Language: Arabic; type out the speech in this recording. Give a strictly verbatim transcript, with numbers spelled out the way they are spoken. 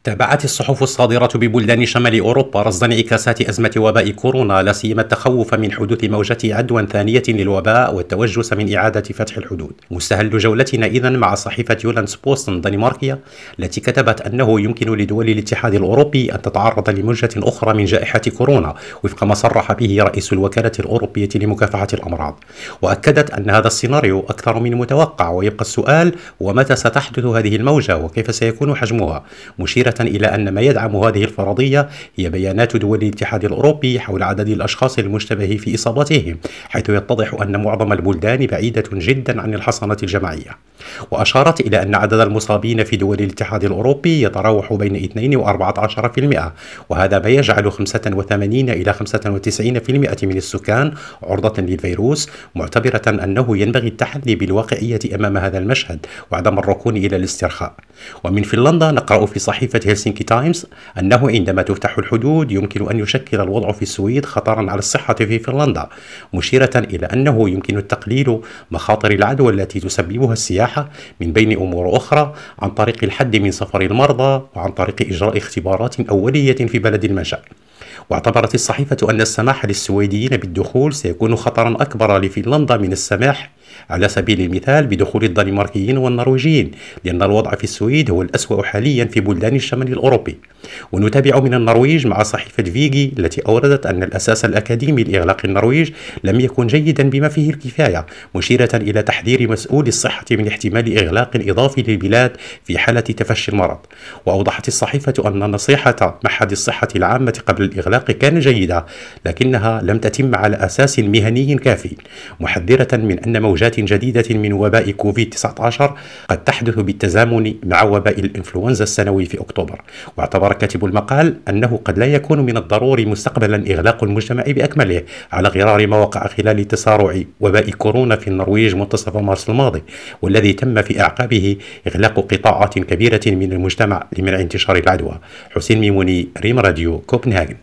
تابعت الصحف الصادرة ببلدان شمال أوروبا رصد انعكاسات أزمة وباء كورونا، لا سيما التخوف من حدوث موجة عدوى ثانية للوباء والتوجس من إعادة فتح الحدود. مستهل جولتنا إذن مع صحيفة يولاندس بوستن الدنماركية التي كتبت أنه يمكن لدول الاتحاد الأوروبي أن تتعرض لموجة أخرى من جائحة كورونا وفق ما صرح به رئيس الوكالة الأوروبية لمكافحة الأمراض، وأكدت أن هذا السيناريو أكثر من متوقع، ويبقى السؤال هو متى ستحدث هذه الموجة وكيف سيكون حجمها، مشيرة إلى أن ما يدعم هذه الفرضية هي بيانات دول الاتحاد الأوروبي حول عدد الأشخاص المشتبه في إصابتهم، حيث يتضح أن معظم البلدان بعيدة جدا عن الحصانة الجماعية. وأشارت إلى أن عدد المصابين في دول الاتحاد الأوروبي يتراوح بين اثنين وأربعة عشر بالمئة، وهذا ما يجعل خمسة وثمانين إلى خمسة وتسعين بالمئة من السكان عرضة للفيروس، معتبرة أنه ينبغي التحلي بالواقعية أمام هذا المشهد وعدم الركون إلى الاسترخاء. ومن فنلندا نقرأ في صحيفة هلسنكي تايمز أنه عندما تفتح الحدود يمكن أن يشكل الوضع في السويد خطرا على الصحة في فنلندا، مشيرة إلى أنه يمكن التقليل مخاطر العدوى التي تسببها السياحة من بين أمور أخرى عن طريق الحد من سفر المرضى وعن طريق إجراء اختبارات أولية في بلد المنشأ. واعتبرت الصحيفة أن السماح للسويديين بالدخول سيكون خطرا أكبر لفنلندا من السماح على سبيل المثال بدخول الدنماركيين والنرويجيين، لأن الوضع في السويد هو الأسوأ حاليا في بلدان الشمال الأوروبي. ونتابع من النرويج مع صحيفة فيجي التي أوردت أن الأساس الأكاديمي لإغلاق النرويج لم يكن جيدا بما فيه الكفاية، مشيرة إلى تحذير مسؤولي الصحة من احتمال إغلاق إضافي للبلاد في حالة تفشي المرض. وأوضحت الصحيفة أن نصيحة معهد الصحة العامة قبل الإغلاق كانت جيدة، لكنها لم تتم على أساس مهني كافي، محذرة من أن موجات جديدة من وباء كوفيد تسعة عشر قد تحدث بالتزامن مع وباء الإنفلونزا السنوي في أكتوبر. واعتبر كاتب المقال أنه قد لا يكون من الضروري مستقبلا إغلاق المجتمع بأكمله، على غرار ما وقع خلال تسارع وباء كورونا في النرويج منتصف مارس الماضي، والذي تم في أعقابه إغلاق قطاعات كبيرة من المجتمع لمنع انتشار العدوى. حسين ميموني، ريم راديو، كوبنهاجن.